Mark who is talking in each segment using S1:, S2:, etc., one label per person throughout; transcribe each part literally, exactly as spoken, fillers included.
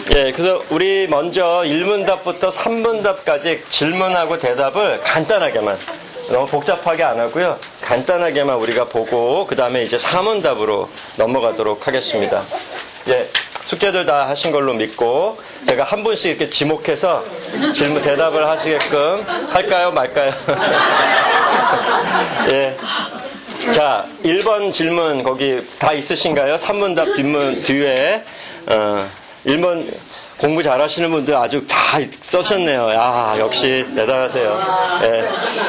S1: 예, 그래서 우리 먼저 일 문답부터 삼 문답까지 질문하고 대답을 간단하게만, 너무 복잡하게 안 하고요. 간단하게만 우리가 보고 그 다음에 이제 사 문답으로 넘어가도록 하겠습니다. 예, 숙제들 다 하신 걸로 믿고 제가 한 분씩 이렇게 지목해서 질문 대답을 하시게끔 할까요, 말까요? 예. 자, 일 번 질문 거기 다 있으신가요? 삼 문답 뒷문 뒤에 어, 일 번 공부 잘하시는 분들 아주 다 써셨네요. 야, 역시 대단하세요. 예.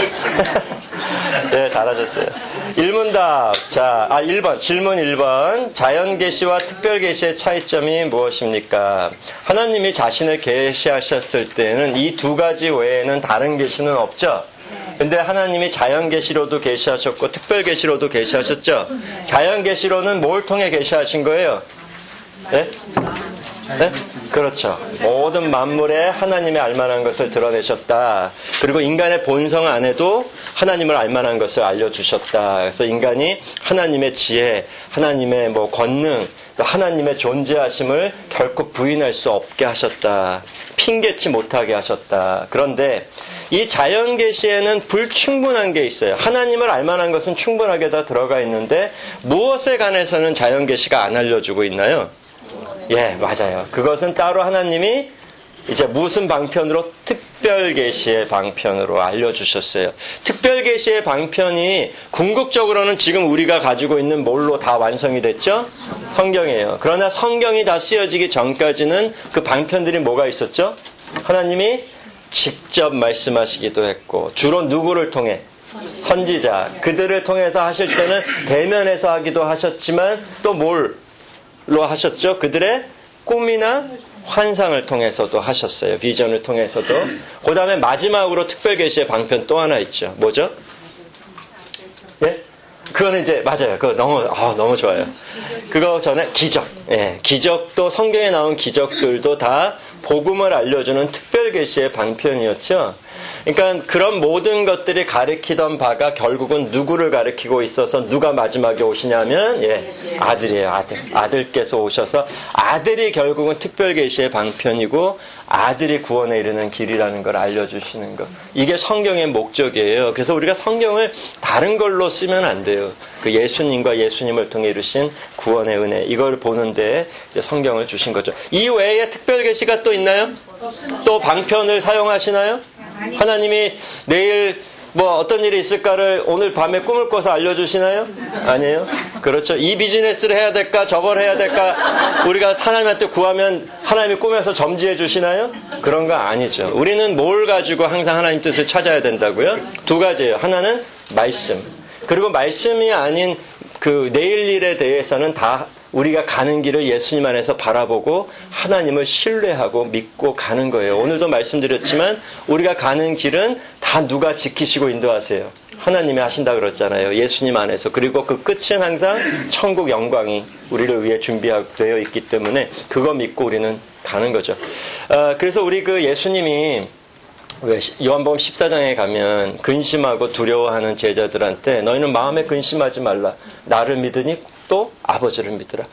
S1: 네, 잘하셨어요. 일 문답. 자, 아, 일 번. 질문 일 번. 자연계시와 특별계시의 차이점이 무엇입니까? 하나님이 자신을 계시하셨을 때는 이 두 가지 외에는 다른 계시는 없죠? 근데 하나님이 자연계시로도 계시하셨고 특별계시로도 계시하셨죠? 자연계시로는 뭘 통해 계시하신 거예요? 네? 네? 그렇죠. 모든 만물에 하나님의 알만한 것을 드러내셨다. 그리고 인간의 본성 안에도 하나님을 알만한 것을 알려주셨다. 그래서 인간이 하나님의 지혜, 하나님의 뭐 권능, 또 하나님의 존재하심을 결코 부인할 수 없게 하셨다. 핑계치 못하게 하셨다. 그런데 이 자연계시에는 불충분한 게 있어요. 하나님을 알만한 것은 충분하게 다 들어가 있는데 무엇에 관해서는 자연계시가 안 알려주고 있나요? 예, 맞아요. 그것은 따로 하나님이 이제 무슨 방편으로? 특별계시의 방편으로 알려주셨어요. 특별계시의 방편이 궁극적으로는 지금 우리가 가지고 있는 뭘로 다 완성이 됐죠? 성경이에요. 그러나 성경이 다 쓰여지기 전까지는 그 방편들이 뭐가 있었죠? 하나님이 직접 말씀하시기도 했고, 주로 누구를 통해? 선지자. 그들을 통해서 하실 때는 대면에서 하기도 하셨지만 또 뭘로 하셨죠? 그들의 꿈이나 환상을 통해서도 하셨어요. 비전을 통해서도. 그 다음에 마지막으로 특별계시의 방편 또 하나 있죠. 뭐죠? 예? 그거는 이제, 맞아요. 그거 너무, 아, 너무 좋아요. 그거 전에 기적. 예. 기적도, 성경에 나온 기적들도 다 복음을 알려주는 특별계시의 방편이었죠. 그러니까 그런 모든 것들이 가리키던 바가 결국은 누구를 가리키고 있어서 누가 마지막에 오시냐면, 예, 아들이에요, 아들. 아들께서 오셔서 아들이 결국은 특별계시의 방편이고 아들이 구원에 이르는 길이라는 걸 알려주시는 것. 이게 성경의 목적이에요. 그래서 우리가 성경을 다른 걸로 쓰면 안 돼요. 그 예수님과 예수님을 통해 이루신 구원의 은혜. 이걸 보는데 이제 성경을 주신 거죠. 이 외에 특별계시가 또 있나요? 또 방편을 사용하시나요? 하나님이 내일 뭐 어떤 일이 있을까를 오늘 밤에 꿈을 꿔서 알려주시나요? 아니에요? 그렇죠. 이 비즈니스를 해야 될까? 저걸 해야 될까? 우리가 하나님한테 구하면 하나님이 꿈에서 점지해 주시나요? 그런 거 아니죠. 우리는 뭘 가지고 항상 하나님 뜻을 찾아야 된다고요? 두 가지예요. 하나는 말씀. 그리고 말씀이 아닌 그 내일 일에 대해서는 다 우리가 가는 길을 예수님 안에서 바라보고 하나님을 신뢰하고 믿고 가는 거예요. 오늘도 말씀드렸지만 우리가 가는 길은 다 누가 지키시고 인도하세요? 하나님이 하신다 그랬잖아요. 예수님 안에서. 그리고 그 끝은 항상 천국 영광이 우리를 위해 준비되어 있기 때문에 그거 믿고 우리는 가는 거죠. 어, 그래서 우리 그 예수님이 왜 요한복음 십사 장에 가면 근심하고 두려워하는 제자들한테 너희는 마음에 근심하지 말라. 나를 믿으니 또 아버지를 믿으라.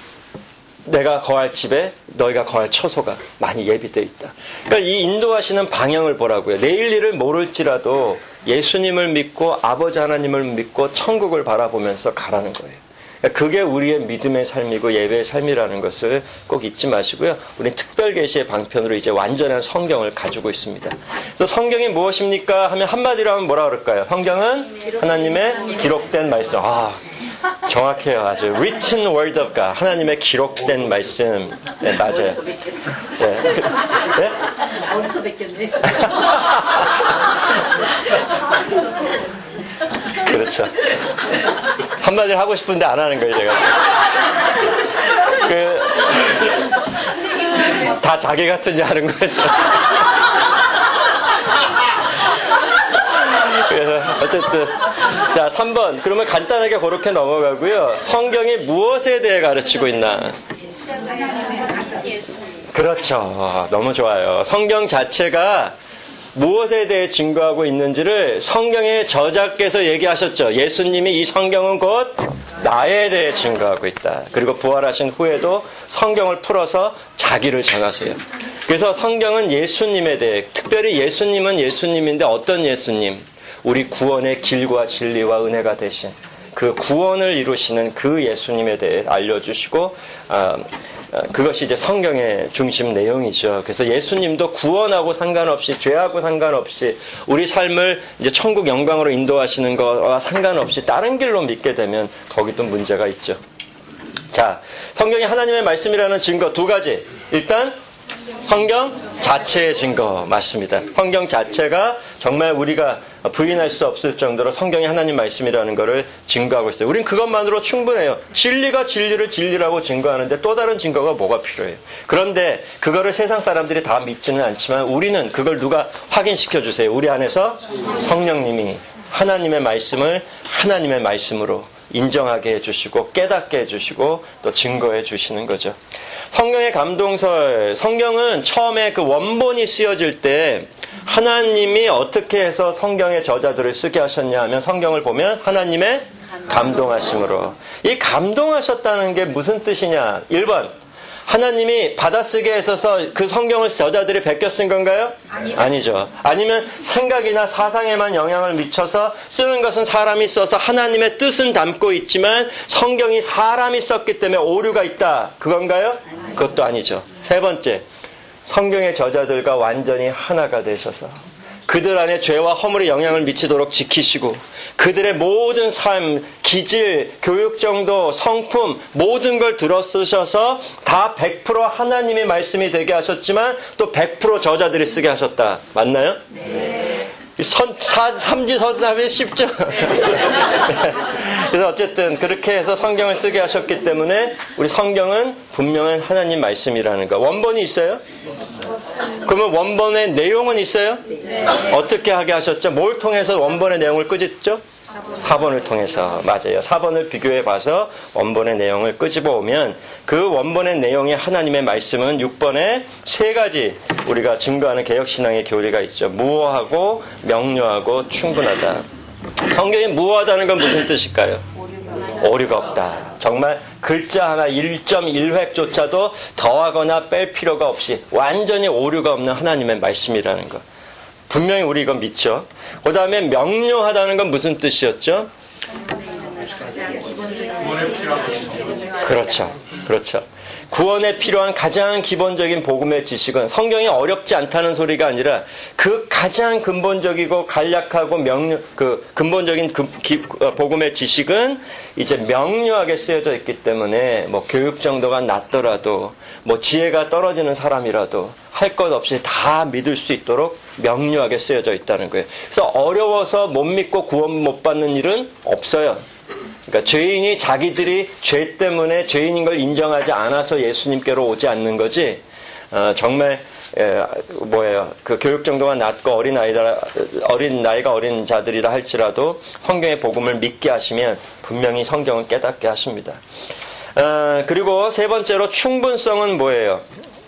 S1: 내가 거할 집에 너희가 거할 처소가 많이 예비되어 있다. 그러니까 이 인도하시는 방향을 보라고요. 내일 일을 모를지라도 예수님을 믿고 아버지 하나님을 믿고 천국을 바라보면서 가라는 거예요. 그게 우리의 믿음의 삶이고 예배의 삶이라는 것을 꼭 잊지 마시고요. 우리는 특별계시의 방편으로 이제 완전한 성경을 가지고 있습니다. 그래서 성경이 무엇입니까? 하면 한마디로 하면 뭐라 그럴까요? 성경은 하나님의 기록된 말씀. 아, 정확해요. 아주 written word of God. 하나님의 기록된 말씀. 네, 맞아요. 네. 네?
S2: 어디서 뵙겠네.
S1: 그렇죠. 한마디를 하고 싶은데 안 하는 거예요, 제가. 그, 다 자기가 쓰지 않은 거죠. 그래서, 어쨌든. 자, 삼 번. 그러면 간단하게 그렇게 넘어가고요. 성경이 무엇에 대해 가르치고 있나? 그렇죠. 너무 좋아요. 성경 자체가 무엇에 대해 증거하고 있는지를 성경의 저자께서 얘기하셨죠. 예수님이 이 성경은 곧 나에 대해 증거하고 있다. 그리고 부활하신 후에도 성경을 풀어서 자기를 전하세요. 그래서 성경은 예수님에 대해, 특별히 예수님은 예수님인데 어떤 예수님? 우리 구원의 길과 진리와 은혜가 되신 그 구원을 이루시는 그 예수님에 대해 알려주시고, 아, 그것이 이제 성경의 중심 내용이죠. 그래서 예수님도 구원하고 상관없이, 죄하고 상관없이, 우리 삶을 이제 천국 영광으로 인도하시는 것과 상관없이 다른 길로 믿게 되면 거기도 문제가 있죠. 자, 성경이 하나님의 말씀이라는 증거 두 가지. 일단 성경 자체의 증거 맞습니다. 성경 자체가 정말 우리가 부인할 수 없을 정도로 성경이 하나님 말씀이라는 것을 증거하고 있어요. 우린 그것만으로 충분해요. 진리가 진리를 진리라고 증거하는데 또 다른 증거가 뭐가 필요해요. 그런데 그거를 세상 사람들이 다 믿지는 않지만 우리는 그걸 누가 확인시켜 주세요. 우리 안에서 성령님이 하나님의 말씀을 하나님의 말씀으로 인정하게 해주시고 깨닫게 해주시고 또 증거해 주시는 거죠. 성경의 감동설, 성경은 처음에 그 원본이 쓰여질 때 하나님이 어떻게 해서 성경의 저자들을 쓰게 하셨냐 하면 성경을 보면 하나님의 감동하심으로. 이 감동하셨다는 게 무슨 뜻이냐? 일 번, 하나님이 받아쓰게 해서 그 성경을 저자들이 베껴 쓴 건가요? 아니죠. 아니죠. 아니면 생각이나 사상에만 영향을 미쳐서 쓰는 것은 사람이 써서 하나님의 뜻은 담고 있지만 성경이 사람이 썼기 때문에 오류가 있다. 그건가요? 그것도 아니죠. 세 번째, 성경의 저자들과 완전히 하나가 되셔서 그들 안에 죄와 허물의 영향을 미치도록 지키시고 그들의 모든 삶, 기질, 교육 정도, 성품 모든 걸 들어 쓰셔서 다 백 퍼센트 하나님의 말씀이 되게 하셨지만 또 백 퍼센트 저자들이 쓰게 하셨다. 맞나요? 네. 선, 사, 삼지선답이 쉽죠? 그래서 어쨌든 그렇게 해서 성경을 쓰게 하셨기 때문에 우리 성경은 분명한 하나님 말씀이라는 거. 원본이 있어요? 그러면 원본의 내용은 있어요? 어떻게 하게 하셨죠? 뭘 통해서 원본의 내용을 끄집죠? 사본을 통해서. 맞아요. 사본을 비교해 봐서 원본의 내용을 끄집어 오면 그 원본의 내용이 하나님의 말씀은 육 번에 세 가지 우리가 증거하는 개혁신앙의 교리가 있죠. 무호하고 명료하고 충분하다. 성경이 무호하다는 건 무슨 뜻일까요? 오류가 없다. 정말 글자 하나 일 점 일 획조차도 더하거나 뺄 필요가 없이 완전히 오류가 없는 하나님의 말씀이라는 것. 분명히 우리 이건 믿죠. 그 다음에 명료하다는 건 무슨 뜻이었죠? 그렇죠. 그렇죠. 구원에 필요한 가장 기본적인 복음의 지식은 성경이 어렵지 않다는 소리가 아니라 그 가장 근본적이고 간략하고 명료, 그 근본적인 그, 기, 복음의 지식은 이제 명료하게 쓰여져 있기 때문에 뭐 교육 정도가 낮더라도 뭐 지혜가 떨어지는 사람이라도 할 것 없이 다 믿을 수 있도록 명료하게 쓰여져 있다는 거예요. 그래서 어려워서 못 믿고 구원 못 받는 일은 없어요. 그러니까 죄인이 자기들이 죄 때문에 죄인인 걸 인정하지 않아서 예수님께로 오지 않는 거지. 어, 정말 에, 뭐예요? 그 교육 정도가 낮고 어린 아이다, 어린 나이가 어린 자들이라 할지라도 성경의 복음을 믿게 하시면 분명히 성경을 깨닫게 하십니다. 어, 그리고 세 번째로 충분성은 뭐예요?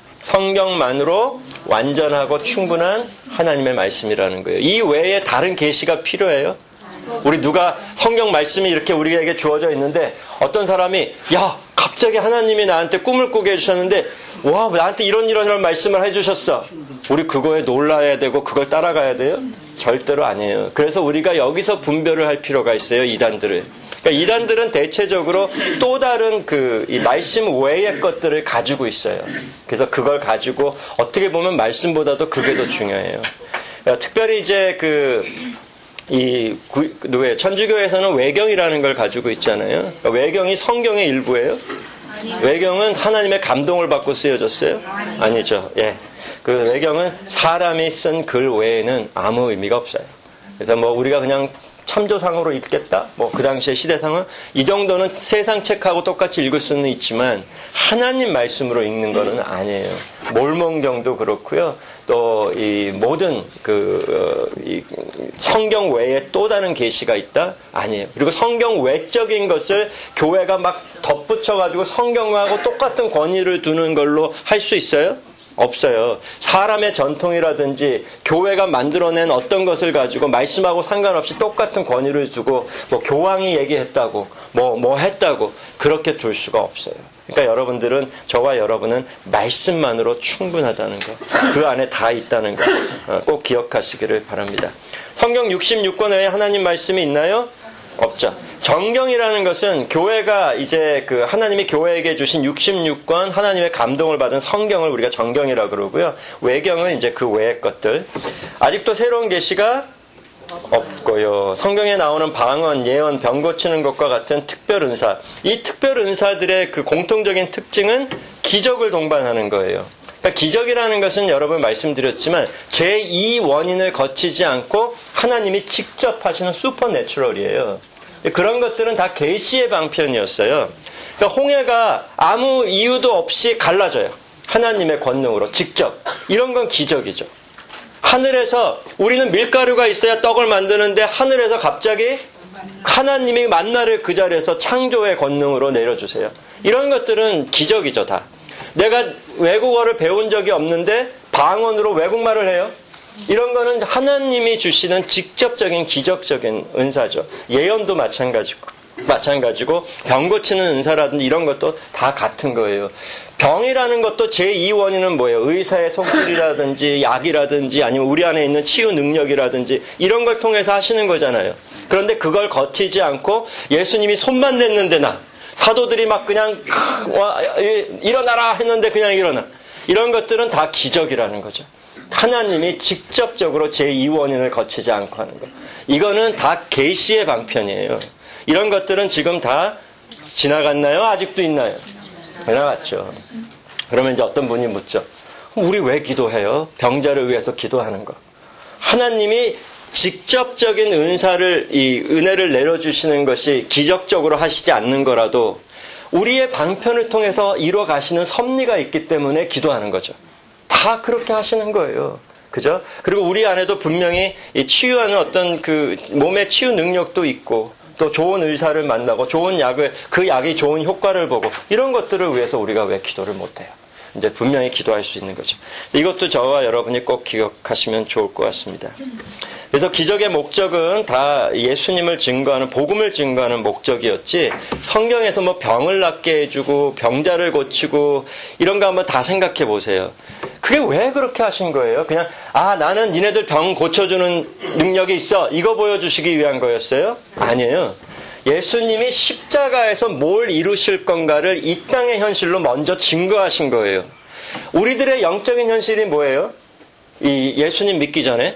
S1: 성경만으로 완전하고 충분한 하나님의 말씀이라는 거예요. 이 외에 다른 계시가 필요해요? 우리 누가 성경 말씀이 이렇게 우리에게 주어져 있는데 어떤 사람이 야 갑자기 하나님이 나한테 꿈을 꾸게 해주셨는데 와 나한테 이런 이런 이런 말씀을 해주셨어. 우리 그거에 놀라야 되고 그걸 따라가야 돼요? 절대로 아니에요. 그래서 우리가 여기서 분별을 할 필요가 있어요. 이단들을. 그러니까 이단들은 대체적으로 또 다른 그 이 말씀 외의 것들을 가지고 있어요. 그래서 그걸 가지고 어떻게 보면 말씀보다도 그게 더 중요해요. 그러니까 특별히 이제 그 이 누구예요? 천주교에서는 외경이라는 걸 가지고 있잖아요. 그러니까 외경이 성경의 일부예요. 외경은 하나님의 감동을 받고 쓰여졌어요? 아니죠. 예. 그 외경은 사람이 쓴 글 외에는 아무 의미가 없어요. 그래서 뭐 우리가 그냥 참조상으로 읽겠다. 뭐 그 당시의 시대상은 이 정도는 세상 책하고 똑같이 읽을 수는 있지만 하나님 말씀으로 읽는 거는 아니에요. 몰몬경도 그렇고요. 또 이 모든 그 이 성경 외에 또 다른 계시가 있다? 아니에요. 그리고 성경 외적인 것을 교회가 막 덧붙여 가지고 성경하고 똑같은 권위를 두는 걸로 할 수 있어요? 없어요. 사람의 전통이라든지 교회가 만들어낸 어떤 것을 가지고 말씀하고 상관없이 똑같은 권위를 주고 뭐 교황이 얘기했다고 뭐 뭐 했다고 그렇게 둘 수가 없어요. 그러니까 여러분들은 저와 여러분은 말씀만으로 충분하다는 거, 그 안에 다 있다는 거 꼭 기억하시기를 바랍니다. 성경 육십육 권 외에 하나님 말씀이 있나요? 없죠. 정경이라는 것은 교회가 이제 그 하나님이 교회에게 주신 육십육 권 하나님의 감동을 받은 성경을 우리가 정경이라고 그러고요. 외경은 이제 그 외의 것들. 아직도 새로운 계시가 없고요. 성경에 나오는 방언, 예언, 병 고치는 것과 같은 특별 은사. 이 특별 은사들의 그 공통적인 특징은 기적을 동반하는 거예요. 그러니까 기적이라는 것은 여러분 말씀드렸지만 제이 원인을 거치지 않고 하나님이 직접 하시는 슈퍼내추럴이에요. 그런 것들은 다 계시의 방편이었어요. 그러니까 홍해가 아무 이유도 없이 갈라져요. 하나님의 권능으로 직접. 이런 건 기적이죠. 하늘에서 우리는 밀가루가 있어야 떡을 만드는데 하늘에서 갑자기 하나님이 만나를 그 자리에서 창조의 권능으로 내려주세요. 이런 것들은 기적이죠, 다. 내가 외국어를 배운 적이 없는데 방언으로 외국말을 해요. 이런 거는 하나님이 주시는 직접적인 기적적인 은사죠. 예언도 마찬가지고, 마찬가지고 병 고치는 은사라든지 이런 것도 다 같은 거예요. 병이라는 것도 제이 원인은 뭐예요? 의사의 손길이라든지 약이라든지 아니면 우리 안에 있는 치유 능력이라든지 이런 걸 통해서 하시는 거잖아요. 그런데 그걸 거치지 않고 예수님이 손만 냈는데 나 사도들이 막 그냥 와, 일어나라 했는데 그냥 일어나. 이런 것들은 다 기적이라는 거죠. 하나님이 직접적으로 제이 원인을 거치지 않고 하는 거. 이거는 다 계시의 방편이에요. 이런 것들은 지금 다 지나갔나요? 아직도 있나요? 지나갔죠. 그러면 이제 어떤 분이 묻죠. 우리 왜 기도해요? 병자를 위해서 기도하는 거. 하나님이 직접적인 은사를, 이 은혜를 내려주시는 것이 기적적으로 하시지 않는 거라도 우리의 방편을 통해서 이루어 가시는 섭리가 있기 때문에 기도하는 거죠. 다 그렇게 하시는 거예요. 그죠? 그리고 우리 안에도 분명히 이 치유하는 어떤 그 몸의 치유 능력도 있고 또 좋은 의사를 만나고 좋은 약을, 그 약이 좋은 효과를 보고 이런 것들을 위해서 우리가 왜 기도를 못해요? 이제 분명히 기도할 수 있는 거죠. 이것도 저와 여러분이 꼭 기억하시면 좋을 것 같습니다. 그래서 기적의 목적은 다 예수님을 증거하는, 복음을 증거하는 목적이었지 성경에서 뭐 병을 낫게 해주고 병자를 고치고 이런 거 한번 다 생각해 보세요. 그게 왜 그렇게 하신 거예요? 그냥 아 나는 니네들 병 고쳐주는 능력이 있어 이거 보여주시기 위한 거였어요? 아니에요. 예수님이 십자가에서 뭘 이루실 건가를 이 땅의 현실로 먼저 증거하신 거예요. 우리들의 영적인 현실이 뭐예요? 이 예수님 믿기 전에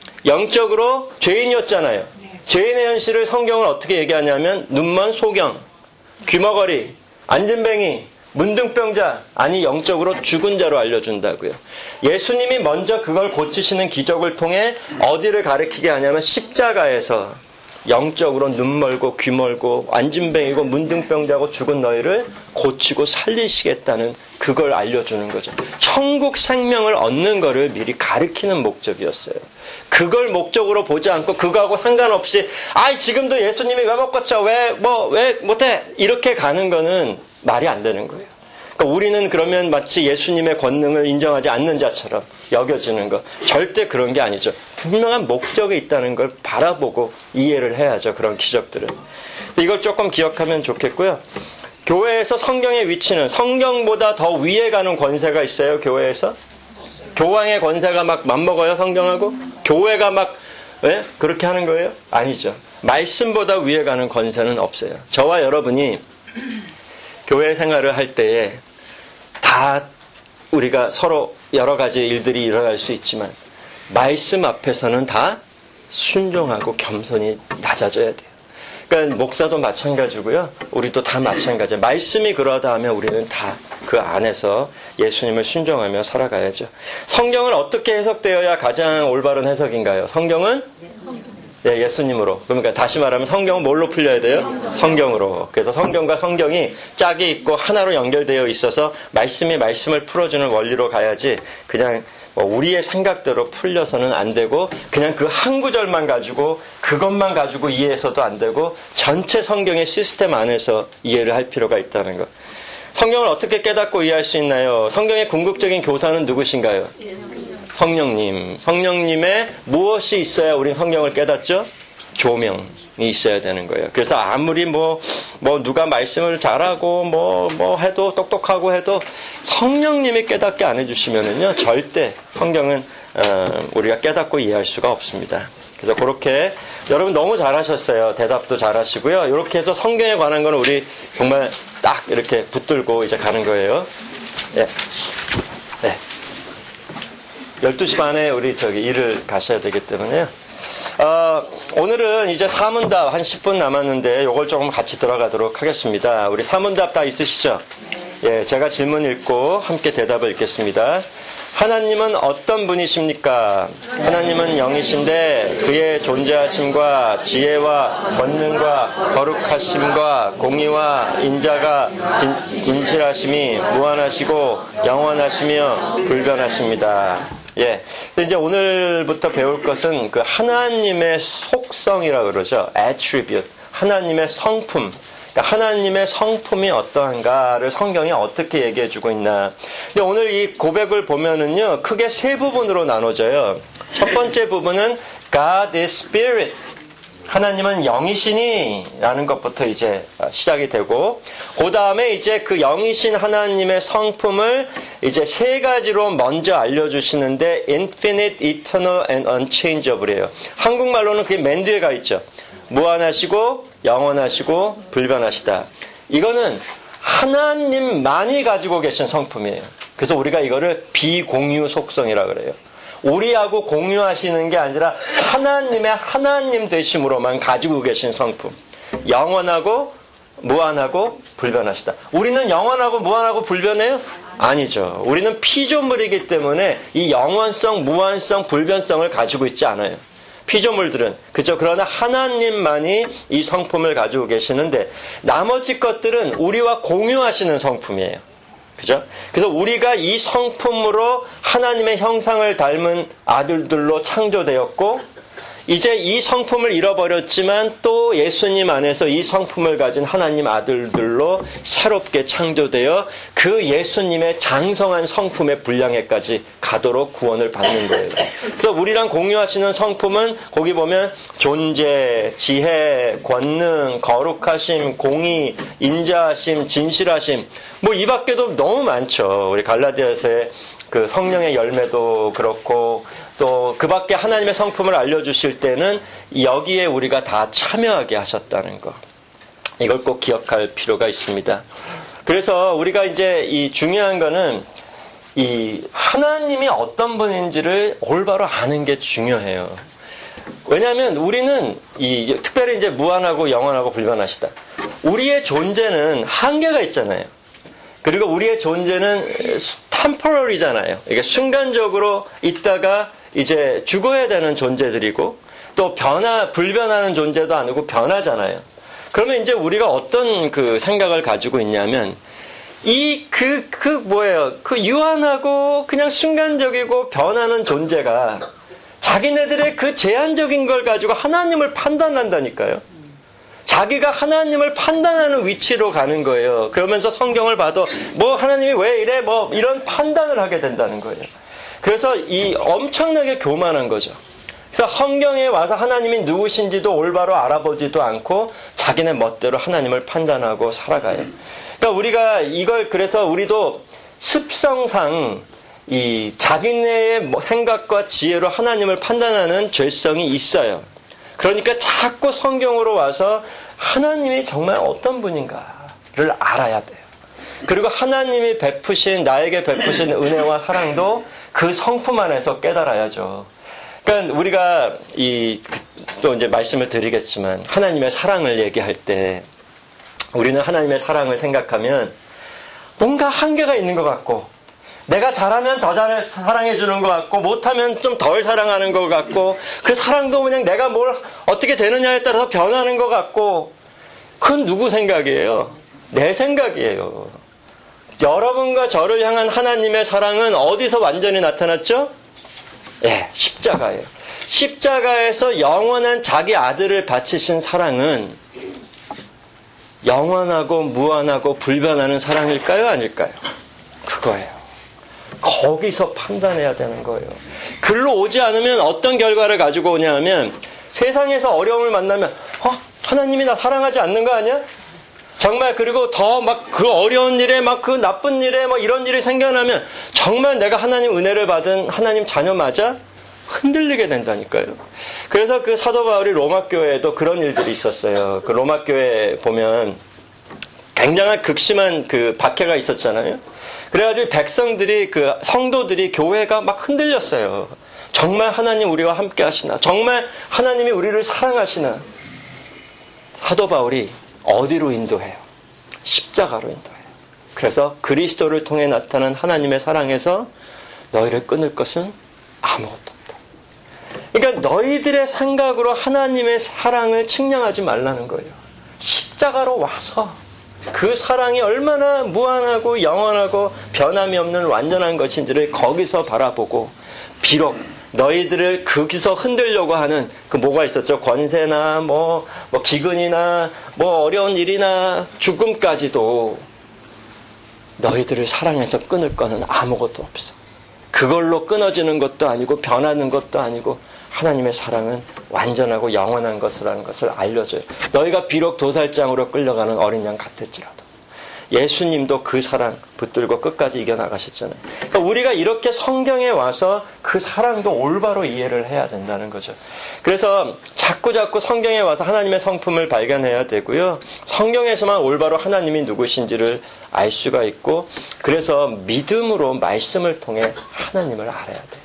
S1: 영적으로 죄인이었잖아요. 죄인의 현실을 성경은 어떻게 얘기하냐면 눈먼 소경, 귀머거리, 안진뱅이, 문둥병자, 아니 영적으로 죽은 자로 알려준다고요. 예수님이 먼저 그걸 고치시는 기적을 통해 어디를 가리키게 하냐면 십자가에서 영적으로 눈 멀고 귀 멀고 안진뱅이고 문둥병자고 죽은 너희를 고치고 살리시겠다는 그걸 알려주는 거죠. 천국 생명을 얻는 거를 미리 가리키는 목적이었어요. 그걸 목적으로 보지 않고 그거하고 상관없이 아이 지금도 예수님이 왜 못 고쳐? 왜 뭐 왜 못해? 이렇게 가는 거는 말이 안 되는 거예요. 그러니까 우리는 그러면 마치 예수님의 권능을 인정하지 않는 자처럼 여겨지는 거. 절대 그런 게 아니죠. 분명한 목적이 있다는 걸 바라보고 이해를 해야죠. 그런 기적들은. 이걸 조금 기억하면 좋겠고요. 교회에서 성경의 위치는 성경보다 더 위에 가는 권세가 있어요. 교회에서. 교황의 권세가 막 맞먹어요. 성경하고. 교회가 막 네? 그렇게 하는 거예요? 아니죠. 말씀보다 위에 가는 권세는 없어요. 저와 여러분이 교회 생활을 할 때에 다 우리가 서로 여러 가지 일들이 일어날 수 있지만 말씀 앞에서는 다 순종하고 겸손히 낮아져야 돼요. 그러니까 목사도 마찬가지고요. 우리도 다 마찬가지예요. 말씀이 그러다 하면 우리는 다 그 안에서 예수님을 순종하며 살아가야죠. 성경은 어떻게 해석되어야 가장 올바른 해석인가요? 성경은 네, 예수님으로. 그러니까 다시 말하면 성경은 뭘로 풀려야 돼요? 성경으로. 그래서 성경과 성경이 짝이 있고 하나로 연결되어 있어서 말씀이 말씀을 풀어주는 원리로 가야지 그냥 우리의 생각대로 풀려서는 안 되고 그냥 그 한 구절만 가지고 그것만 가지고 이해해서도 안 되고 전체 성경의 시스템 안에서 이해를 할 필요가 있다는 것. 성경을 어떻게 깨닫고 이해할 수 있나요? 성경의 궁극적인 교사는 누구신가요? 성령님. 성령님의 무엇이 있어야 우린 성경을 깨닫죠? 조명이 있어야 되는 거예요. 그래서 아무리 뭐, 뭐, 누가 말씀을 잘하고, 뭐, 뭐 해도, 똑똑하고 해도 성령님이 깨닫게 안 해주시면은요, 절대 성경은, 어, 우리가 깨닫고 이해할 수가 없습니다. 그래서 그렇게, 여러분 너무 잘하셨어요. 대답도 잘하시고요. 이렇게 해서 성경에 관한 거는 우리 정말 딱 이렇게 붙들고 이제 가는 거예요. 예. 네. 열두 시 반에 우리 저기 일을 가셔야 되기 때문에요. 어, 오늘은 이제 사문답 한 십 분 남았는데 요걸 조금 같이 들어가도록 하겠습니다. 우리 사문답 다 있으시죠? 예, 제가 질문 읽고 함께 대답을 읽겠습니다. 하나님은 어떤 분이십니까? 하나님은 영이신데 그의 존재하심과 지혜와 권능과 거룩하심과 공의와 인자가 진, 진실하심이 무한하시고 영원하시며 불변하십니다. 예. 이제 오늘부터 배울 것은 그 하나님의 속성이라고 그러죠. attribute. 하나님의 성품. 하나님의 성품이 어떠한가를 성경이 어떻게 얘기해 주고 있나. 근데 오늘 이 고백을 보면은요, 크게 세 부분으로 나눠져요. 첫 번째 부분은 God is Spirit. 하나님은 영이시니 라는 것부터 이제 시작이 되고, 그 다음에 이제 그 영이신 하나님의 성품을 이제 세 가지로 먼저 알려주시는데, infinite, eternal, and unchangeable이에요. 한국말로는 그게 맨 뒤에 가 있죠. 무한하시고 영원하시고 불변하시다. 이거는 하나님만이 가지고 계신 성품이에요. 그래서 우리가 이거를 비공유 속성이라고 그래요. 우리하고 공유하시는 게 아니라 하나님의 하나님 되심으로만 가지고 계신 성품. 영원하고 무한하고 불변하시다. 우리는 영원하고 무한하고 불변해요? 아니죠. 우리는 피조물이기 때문에 이 영원성, 무한성, 불변성을 가지고 있지 않아요. 피조물들은. 그죠? 그러나 하나님만이 이 성품을 가지고 계시는데 나머지 것들은 우리와 공유하시는 성품이에요. 그죠? 그래서 우리가 이 성품으로 하나님의 형상을 닮은 아들들로 창조되었고 이제 이 성품을 잃어버렸지만 또 예수님 안에서 이 성품을 가진 하나님 아들들로 새롭게 창조되어 그 예수님의 장성한 성품의 분량에까지 가도록 구원을 받는 거예요. 그래서 우리랑 공유하시는 성품은 거기 보면 존재, 지혜, 권능, 거룩하심, 공의, 인자하심, 진실하심 뭐 이 밖에도 너무 많죠. 우리 갈라디아서의 그 성령의 열매도 그렇고 또 그 밖에 하나님의 성품을 알려주실 때는 여기에 우리가 다 참여하게 하셨다는 거. 이걸 꼭 기억할 필요가 있습니다. 그래서 우리가 이제 이 중요한 거는 이 하나님이 어떤 분인지를 올바로 아는 게 중요해요. 왜냐하면 우리는 이 특별히 이제 무한하고 영원하고 불변하시다. 우리의 존재는 한계가 있잖아요. 그리고 우리의 존재는 템포러리잖아요. 이게 순간적으로 있다가 이제 죽어야 되는 존재들이고 또 변화, 불변하는 존재도 아니고 변하잖아요. 그러면 이제 우리가 어떤 그 생각을 가지고 있냐면 이 그, 그 뭐예요? 그 유한하고 그냥 순간적이고 변하는 존재가 자기네들의 그 제한적인 걸 가지고 하나님을 판단한다니까요. 자기가 하나님을 판단하는 위치로 가는 거예요. 그러면서 성경을 봐도 뭐 하나님이 왜 이래 뭐 이런 판단을 하게 된다는 거예요. 그래서 이 엄청나게 교만한 거죠. 그래서 성경에 와서 하나님이 누구신지도 올바로 알아보지도 않고 자기네 멋대로 하나님을 판단하고 살아가요. 그러니까 우리가 이걸 그래서 우리도 습성상 이 자기네의 생각과 지혜로 하나님을 판단하는 죄성이 있어요. 그러니까 자꾸 성경으로 와서 하나님이 정말 어떤 분인가를 알아야 돼요. 그리고 하나님이 베푸신, 나에게 베푸신 은혜와 사랑도 그 성품 안에서 깨달아야죠. 그러니까 우리가 이, 또 이제 말씀을 드리겠지만, 하나님의 사랑을 얘기할 때, 우리는 하나님의 사랑을 생각하면 뭔가 한계가 있는 것 같고, 내가 잘하면 더 잘 사랑해주는 것 같고 못하면 좀 덜 사랑하는 것 같고 그 사랑도 그냥 내가 뭘 어떻게 되느냐에 따라서 변하는 것 같고 그건 누구 생각이에요? 내 생각이에요. 여러분과 저를 향한 하나님의 사랑은 어디서 완전히 나타났죠? 예, 십자가예요. 십자가에서 영원한 자기 아들을 바치신 사랑은 영원하고 무한하고 불변하는 사랑일까요? 아닐까요? 그거예요. 거기서 판단해야 되는 거예요. 글로 오지 않으면 어떤 결과를 가지고 오냐 하면 세상에서 어려움을 만나면 어? 하나님이 나 사랑하지 않는 거 아니야? 정말 그리고 더 막 그 어려운 일에 막 그 나쁜 일에 뭐 이런 일이 생겨나면 정말 내가 하나님 은혜를 받은 하나님 자녀 맞아? 흔들리게 된다니까요. 그래서 그 사도 바울이 로마 교회에도 그런 일들이 있었어요. 그 로마 교회에 보면 굉장한 극심한 그 박해가 있었잖아요. 그래가지고 백성들이 그 성도들이 교회가 막 흔들렸어요. 정말 하나님 우리와 함께 하시나? 정말 하나님이 우리를 사랑하시나? 사도 바울이 어디로 인도해요? 십자가로 인도해요. 그래서 그리스도를 통해 나타난 하나님의 사랑에서 너희를 끊을 것은 아무것도 없다. 그러니까 너희들의 생각으로 하나님의 사랑을 측량하지 말라는 거예요. 십자가로 와서 그 사랑이 얼마나 무한하고 영원하고 변함이 없는 완전한 것인지를 거기서 바라보고, 비록 너희들을 거기서 흔들려고 하는 그 뭐가 있었죠? 권세나 뭐, 뭐 기근이나 뭐 어려운 일이나 죽음까지도 너희들을 사랑해서 끊을 거는 아무것도 없어. 그걸로 끊어지는 것도 아니고 변하는 것도 아니고 하나님의 사랑은 완전하고 영원한 것이라는 것을 알려줘요. 너희가 비록 도살장으로 끌려가는 어린 양 같을지라도. 예수님도 그 사랑 붙들고 끝까지 이겨나가셨잖아요. 그러니까 우리가 이렇게 성경에 와서 그 사랑도 올바로 이해를 해야 된다는 거죠. 그래서 자꾸 자꾸 성경에 와서 하나님의 성품을 발견해야 되고요. 성경에서만 올바로 하나님이 누구신지를 알 수가 있고, 그래서 믿음으로 말씀을 통해 하나님을 알아야 돼요.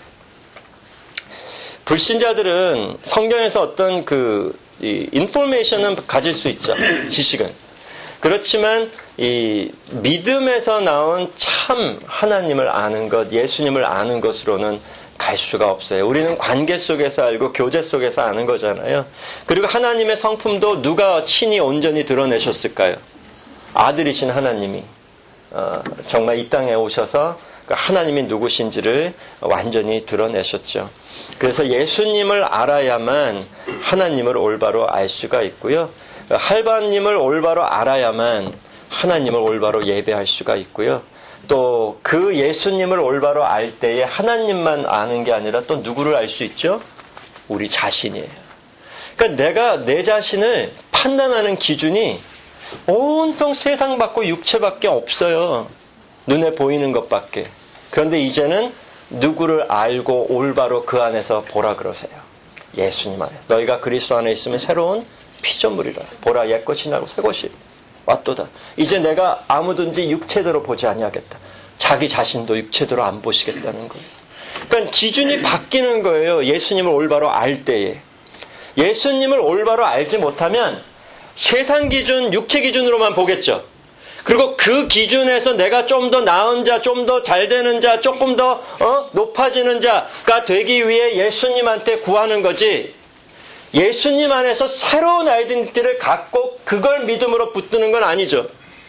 S1: 불신자들은 성경에서 어떤 그 이 인포메이션은 가질 수 있죠. 지식은. 그렇지만 이 믿음에서 나온 참 하나님을 아는 것, 예수님을 아는 것으로는 갈 수가 없어요. 우리는 관계 속에서 알고 교제 속에서 아는 거잖아요. 그리고 하나님의 성품도 누가 친히 온전히 드러내셨을까요? 아들이신 하나님이 어, 정말 이 땅에 오셔서 하나님이 누구신지를 완전히 드러내셨죠. 그래서 예수님을 알아야만 하나님을 올바로 알 수가 있고요. 할바님을 올바로 알아야만 하나님을 올바로 예배할 수가 있고요. 또 그 예수님을 올바로 알 때에 하나님만 아는 게 아니라 또 누구를 알 수 있죠? 우리 자신이에요. 그러니까 내가 내 자신을 판단하는 기준이 온통 세상 밖고 육체밖에 없어요. 눈에 보이는 것밖에. 그런데 이제는 누구를 알고 올바로 그 안에서 보라 그러세요. 예수님 안에. 너희가 그리스도 안에 있으면 새로운 피조물이라. 보라 옛것이 나고 새것이 왔도다. 이제 내가 아무든지 육체대로 보지 아니하겠다. 자기 자신도 육체대로 안 보시겠다는 거예요. 그러니까 기준이 바뀌는 거예요. 예수님을 올바로 알 때에. 예수님을 올바로 알지 못하면 세상 기준, 육체 기준으로만 보겠죠. 그리고 그 기준에서 내가 좀 더 나은 자, 좀 더 잘 되는 자, 조금 더 어? 높아지는 자가 되기 위해 예수님한테 구하는 거지, 예수님 안에서 새로운 아이덴티티를 갖고 그걸 믿음으로 붙드는 건 아니죠.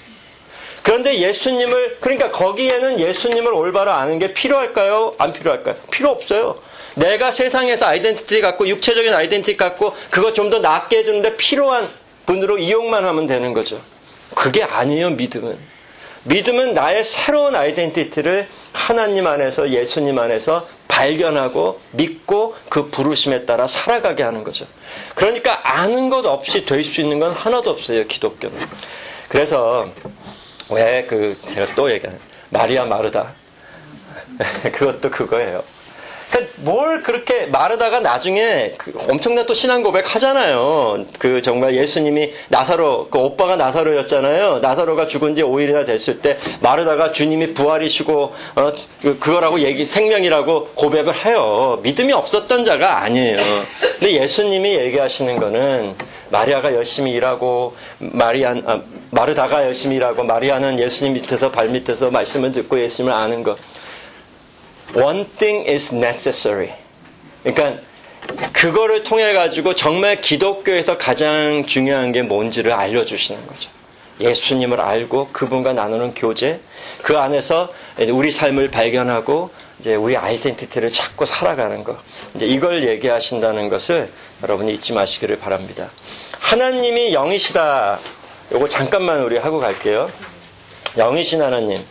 S1: 그런데 예수님을, 그러니까 거기에는 예수님을 올바로 아는 게 필요할까요? 안 필요할까요? 필요 없어요. 내가 세상에서 아이덴티티 갖고, 육체적인 아이덴티티 갖고 그거 좀 더 낫게 해주는데 필요한 분으로 이용만 하면 되는 거죠. 그게 아니에요, 믿음은. 믿음은 나의 새로운 아이덴티티를 하나님 안에서, 예수님 안에서 발견하고 믿고 그 부르심에 따라 살아가게 하는 거죠. 그러니까 아는 것 없이 될 수 있는 건 하나도 없어요, 기독교는. 그래서 왜 그 제가 또 얘기하는 마리아 마르다 그것도 그거예요. 뭘 그렇게 마르다가 나중에 그 엄청난 또 신앙 고백 하잖아요. 그 정말 예수님이 나사로, 그 오빠가 나사로였잖아요. 나사로가 죽은 지 오 일이나 됐을 때 마르다가 주님이 부활이시고 어, 그거라고 얘기, 생명이라고 고백을 해요. 믿음이 없었던 자가 아니에요. 근데 예수님이 얘기하시는 거는 마리아가 열심히 일하고 마리아, 아, 마르다가 열심히 일하고 마리아는 예수님 밑에서 발 밑에서 말씀을 듣고 예수님을 아는 것. One thing is necessary. 그러니까 그거를 통해 가지고 정말 기독교에서 가장 중요한 게 뭔지를 알려주시는 거죠. 예수님을 알고 그분과 나누는 교제, 그 안에서 우리 삶을 발견하고 이제 우리 아이덴티티를 찾고 살아가는 것. 이제 이걸 얘기하신다는 것을 여러분이 잊지 마시기를 바랍니다. 하나님이 영이시다. 요거 잠깐만 우리 하고 갈게요. 영이신 하나님.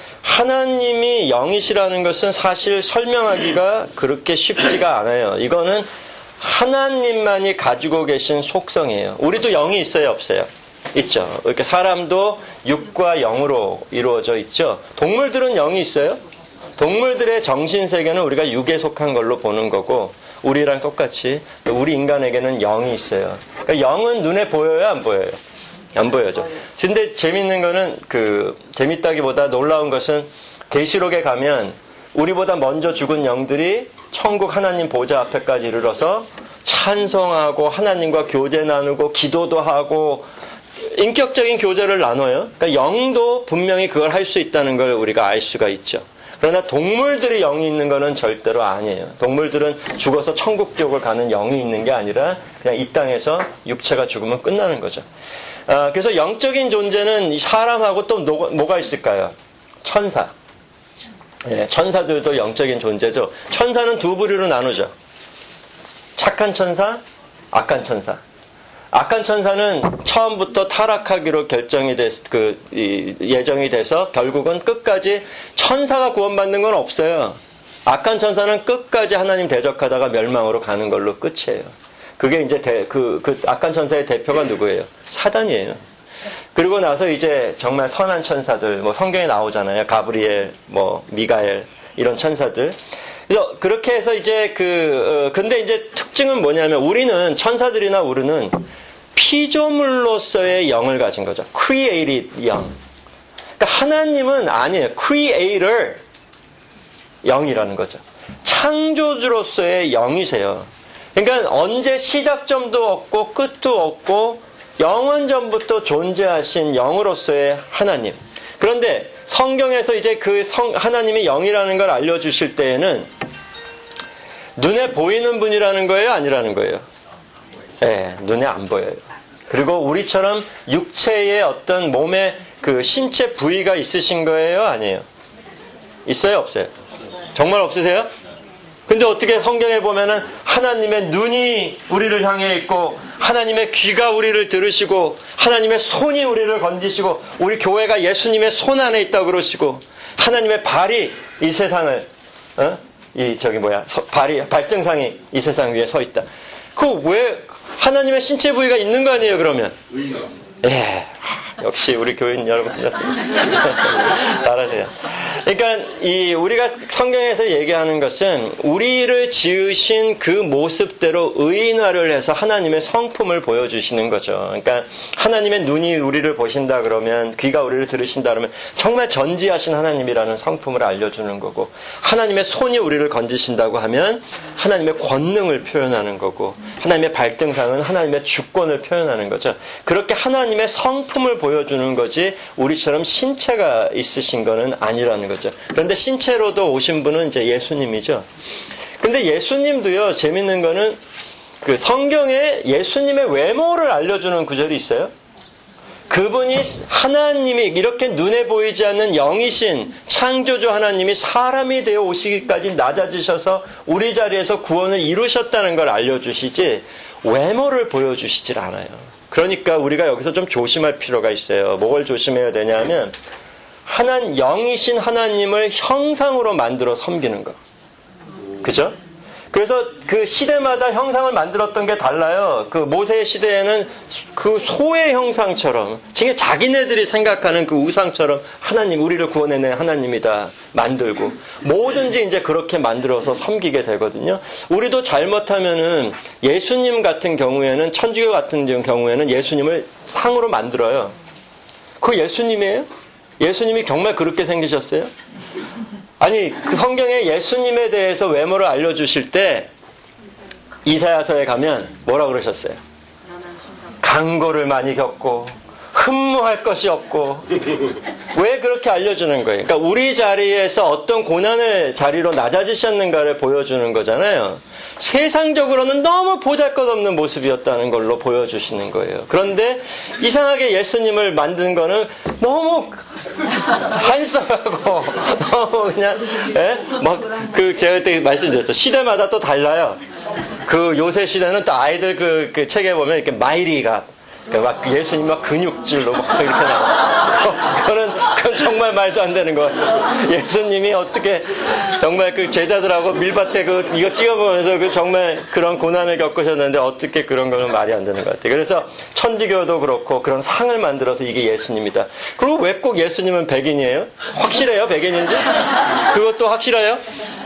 S1: 하나님이 영이시라는 것은 사실 설명하기가 그렇게 쉽지가 않아요. 이거는 하나님만이 가지고 계신 속성이에요. 우리도 영이 있어요, 없어요? 있죠. 이렇게 사람도 육과 영으로 이루어져 있죠. 동물들은 영이 있어요? 동물들의 정신세계는 우리가 육에 속한 걸로 보는 거고, 우리랑 똑같이 우리 인간에게는 영이 있어요. 그러니까 영은 눈에 보여요, 안 보여요? 안 보여죠. 근데 재밌는 거는 그 재밌다기보다 놀라운 것은 계시록에 가면 우리보다 먼저 죽은 영들이 천국 하나님 보좌 앞에까지 이르러서 찬송하고 하나님과 교제 나누고 기도도 하고 인격적인 교제를 나눠요. 그러니까 영도 분명히 그걸 할 수 있다는 걸 우리가 알 수가 있죠. 그러나 동물들이 영이 있는 거는 절대로 아니에요. 동물들은 죽어서 천국 지옥을 가는 영이 있는 게 아니라 그냥 이 땅에서 육체가 죽으면 끝나는 거죠. 아, 그래서 영적인 존재는 사람하고 또 뭐, 뭐가 있을까요? 천사. 예, 천사들도 영적인 존재죠. 천사는 두 부류로 나누죠. 착한 천사, 악한 천사. 악한 천사는 처음부터 타락하기로 결정이 됐, 그, 이, 예정이 돼서 결국은 끝까지 천사가 구원받는 건 없어요. 악한 천사는 끝까지 하나님 대적하다가 멸망으로 가는 걸로 끝이에요. 그게 이제 대, 그, 그 악한 천사의 대표가 누구예요? 사단이에요. 그리고 나서 이제 정말 선한 천사들, 뭐 성경에 나오잖아요. 가브리엘, 뭐 미가엘 이런 천사들. 그래서 그렇게 해서 이제 그 어, 근데 이제 특징은 뭐냐면 우리는 천사들이나 우리는 피조물로서의 영을 가진 거죠. created 영. 그러니까 하나님은 아니에요. creator 영이라는 거죠. 창조주로서의 영이세요. 그러니까 언제 시작점도 없고 끝도 없고 영원전부터 존재하신 영으로서의 하나님. 그런데 성경에서 이제 그 성, 하나님이 영이라는 걸 알려주실 때에는 눈에 보이는 분이라는 거예요? 아니라는 거예요? 예, 네, 눈에 안 보여요. 그리고 우리처럼 육체의 어떤 몸의 그 신체 부위가 있으신 거예요? 아니에요? 있어요? 없어요? 정말 없으세요? 근데 어떻게 성경에 보면은 하나님의 눈이 우리를 향해 있고 하나님의 귀가 우리를 들으시고 하나님의 손이 우리를 건지시고 우리 교회가 예수님의 손 안에 있다고 그러시고 하나님의 발이 이 세상을 어? 이 저기 뭐야 서, 발이 발등상이 이 세상 위에 서 있다. 그 왜 하나님의 신체 부위가 있는 거 아니에요? 그러면 예, 역시 우리 교인 여러분들 잘하세요. 그러니까 이 우리가 성경에서 얘기하는 것은 우리를 지으신 그 모습대로 의인화를 해서 하나님의 성품을 보여주시는 거죠. 그러니까 하나님의 눈이 우리를 보신다 그러면 귀가 우리를 들으신다 그러면 정말 전지하신 하나님이라는 성품을 알려주는 거고 하나님의 손이 우리를 건지신다고 하면 하나님의 권능을 표현하는 거고 하나님의 발등상은 하나님의 주권을 표현하는 거죠. 그렇게 하나님의 성품을 보여주는 거지 우리처럼 신체가 있으신 거는 아니라는 거죠. 그런데 신체로도 오신 분은 이제 예수님이죠. 근데 예수님도요, 재밌는 거는 그 성경에 예수님의 외모를 알려주는 구절이 있어요. 그분이 하나님이 이렇게 눈에 보이지 않는 영이신 창조주 하나님이 사람이 되어 오시기까지 낮아지셔서 우리 자리에서 구원을 이루셨다는 걸 알려주시지 외모를 보여주시질 않아요. 그러니까 우리가 여기서 좀 조심할 필요가 있어요. 뭘 조심해야 되냐면 하나 영이신 하나님을 형상으로 만들어 섬기는 거. 그죠? 그래서 그 시대마다 형상을 만들었던 게 달라요. 그 모세의 시대에는 그 소의 형상처럼, 지금 자기네들이 생각하는 그 우상처럼 하나님, 우리를 구원해낸 하나님이다 만들고, 뭐든지 이제 그렇게 만들어서 섬기게 되거든요. 우리도 잘못하면은 예수님 같은 경우에는, 천주교 같은 경우에는 예수님을 상으로 만들어요. 그거 예수님이에요? 예수님이 정말 그렇게 생기셨어요? 아니, 그 성경에 예수님에 대해서 외모를 알려주실 때 이사야서에 가면 뭐라 그러셨어요? 강고를 많이 겪고 흠모할 것이 없고. 왜 그렇게 알려주는 거예요? 그러니까 우리 자리에서 어떤 고난의 자리로 낮아지셨는가를 보여주는 거잖아요. 세상적으로는 너무 보잘것없는 모습이었다는 걸로 보여주시는 거예요. 그런데 이상하게 예수님을 만든 거는 너무 한심하고 너무 그냥 예? 막 그 제가 그때 말씀드렸죠. 시대마다 또 달라요. 그 요새 시대는 또 아이들 그, 그 책에 보면 이렇게 마이리가 막 예수님 막 근육질로 막 이렇게 나와. 그거는, 그건 정말 말도 안 되는 거예요. 예수님이 어떻게 정말 그 제자들하고 밀밭에 그 이거 찍어보면서 그 정말 그런 고난을 겪으셨는데 어떻게 그런 거는 말이 안 되는 것 같아요. 그래서 천주교도 그렇고 그런 상을 만들어서 이게 예수님이다. 그리고 왜 꼭 예수님은 백인이에요? 확실해요? 백인인지? 그것도 확실해요?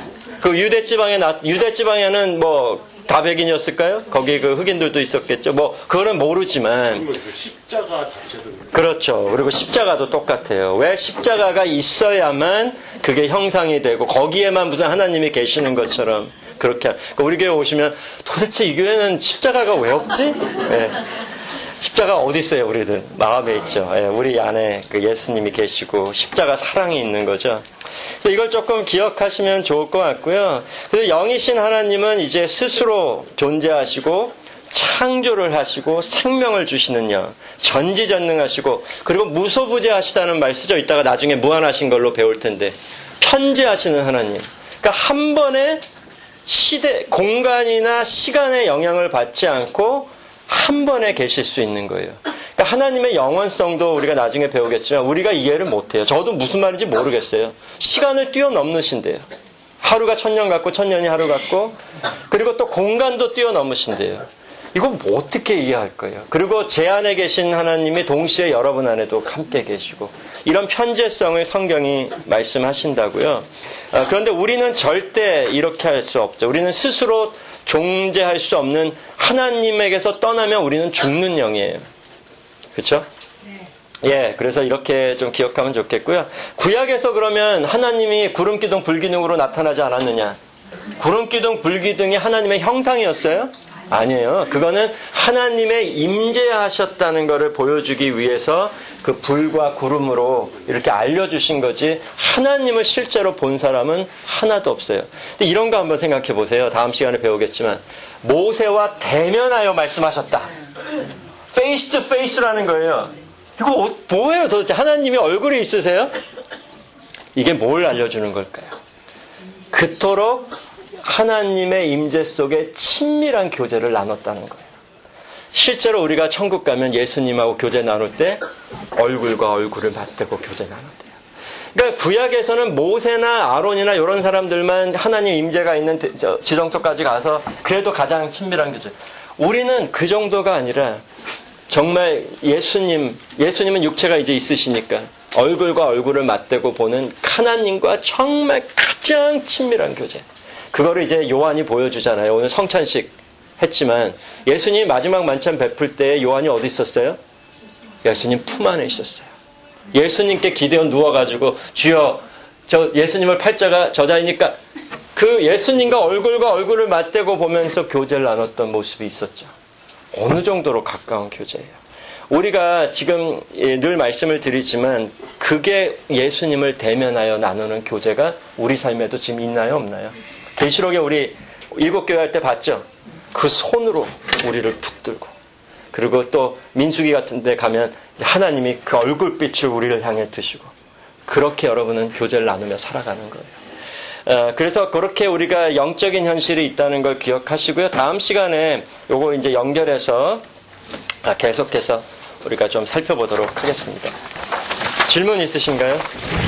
S1: 그 유대 지방에 나, 유대 지방에는 뭐, 다 백인이었을까요? 거기 그 흑인들도 있었겠죠. 뭐, 그거는 모르지만.
S2: 십자가 자체도. 그렇죠.
S1: 그리고 십자가도 똑같아요. 왜 십자가가 있어야만 그게 형상이 되고, 거기에만 무슨 하나님이 계시는 것처럼 그렇게. 그러니까 우리 교회 오시면 도대체 이 교회는 십자가가 왜 없지? 네. 십자가 어디 있어요, 우리들? 마음에 있죠. 예, 우리 안에 그 예수님이 계시고 십자가 사랑이 있는 거죠. 그래서 이걸 조금 기억하시면 좋을 것 같고요. 그래서 영이신 하나님은 이제 스스로 존재하시고 창조를 하시고 생명을 주시는 영, 전지전능하시고 그리고 무소부재하시다는 말 쓰죠. 이따가 나중에 무한하신 걸로 배울 텐데 편재하시는 하나님. 그러니까 한 번에 시대, 공간이나 시간의 영향을 받지 않고 한 번에 계실 수 있는 거예요. 그러니까 하나님의 영원성도 우리가 나중에 배우겠지만 우리가 이해를 못해요. 저도 무슨 말인지 모르겠어요. 시간을 뛰어넘으신대요. 하루가 천년 같고 천년이 하루 같고 그리고 또 공간도 뛰어넘으신대요. 이거 뭐 어떻게 이해할 거예요? 그리고 제 안에 계신 하나님이 동시에 여러분 안에도 함께 계시고 이런 편재성을 성경이 말씀하신다고요. 아, 그런데 우리는 절대 이렇게 할 수 없죠. 우리는 스스로 존재할 수 없는 하나님에게서 떠나면 우리는 죽는 영이에요. 그렇죠? 네. 예, 그래서 이렇게 좀 기억하면 좋겠고요. 구약에서 그러면 하나님이 구름기둥 불기둥으로 나타나지 않았느냐? 구름기둥 불기둥이 하나님의 형상이었어요? 아니에요. 그거는 하나님의 임재하셨다는 것을 보여주기 위해서 그 불과 구름으로 이렇게 알려주신 거지 하나님을 실제로 본 사람은 하나도 없어요. 근데 이런 거 한번 생각해 보세요. 다음 시간에 배우겠지만 모세와 대면하여 말씀하셨다. 페이스 투 페이스라는 거예요. 이거 뭐예요 도대체? 하나님이 얼굴이 있으세요? 이게 뭘 알려주는 걸까요? 그토록 하나님의 임재 속에 친밀한 교제를 나눴다는 거예요. 실제로 우리가 천국 가면 예수님하고 교제 나눌 때 얼굴과 얼굴을 맞대고 교제 나눈대요. 그러니까 구약에서는 모세나 아론이나 이런 사람들만 하나님 임재가 있는 지성소까지 가서 그래도 가장 친밀한 교제. 우리는 그 정도가 아니라 정말 예수님, 예수님은 육체가 이제 있으시니까 얼굴과 얼굴을 맞대고 보는 하나님과 정말 가장 친밀한 교제. 그거를 이제 요한이 보여주잖아요. 오늘 성찬식 했지만 예수님이 마지막 만찬 베풀 때 요한이 어디 있었어요? 예수님 품 안에 있었어요. 예수님께 기대어 누워가지고 주여 저 예수님을 팔자가 저자이니까 그 예수님과 얼굴과 얼굴을 맞대고 보면서 교제를 나눴던 모습이 있었죠. 어느 정도로 가까운 교제예요. 우리가 지금 늘 말씀을 드리지만 그게 예수님을 대면하여 나누는 교제가 우리 삶에도 지금 있나요? 없나요? 계시록에 우리 일곱 교회 할 때 봤죠? 그 손으로 우리를 붙들고 그리고 또 민수기 같은 데 가면 하나님이 그 얼굴빛을 우리를 향해 드시고 그렇게 여러분은 교제를 나누며 살아가는 거예요. 어, 그래서 그렇게 우리가 영적인 현실이 있다는 걸 기억하시고요. 다음 시간에 요거 이제 연결해서 아, 계속해서 우리가 좀 살펴보도록 하겠습니다. 질문 있으신가요?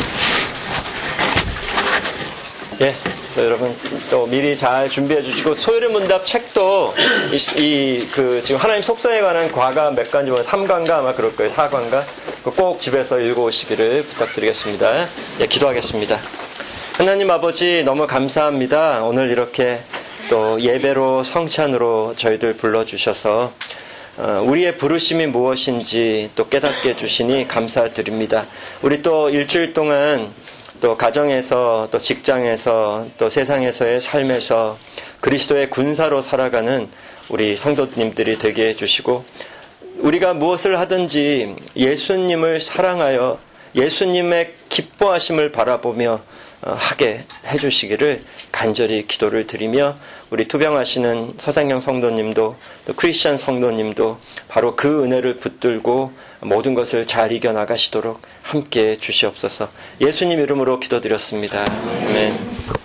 S1: 예. 여러분 또 미리 잘 준비해 주시고 소요리 문답 책도 이, 이 그 지금 하나님 속성에 관한 과가 몇 가지 뭐 삼 과인가 아마 그럴 거예요. 사 과인가 꼭 집에서 읽어오시기를 부탁드리겠습니다. 예, 기도하겠습니다. 하나님 아버지 너무 감사합니다. 오늘 이렇게 또 예배로 성찬으로 저희들 불러주셔서 우리의 부르심이 무엇인지 또 깨닫게 해주시니 감사드립니다. 우리 또 일주일 동안 또 가정에서 또 직장에서 또 세상에서의 삶에서 그리스도의 군사로 살아가는 우리 성도님들이 되게 해주시고 우리가 무엇을 하든지 예수님을 사랑하여 예수님의 기뻐하심을 바라보며 하게 해주시기를 간절히 기도를 드리며 우리 투병하시는 서상영 성도님도 또 크리스찬 성도님도 바로 그 은혜를 붙들고 모든 것을 잘 이겨나가시도록 함께 주시옵소서. 예수님 이름으로 기도드렸습니다. 아멘.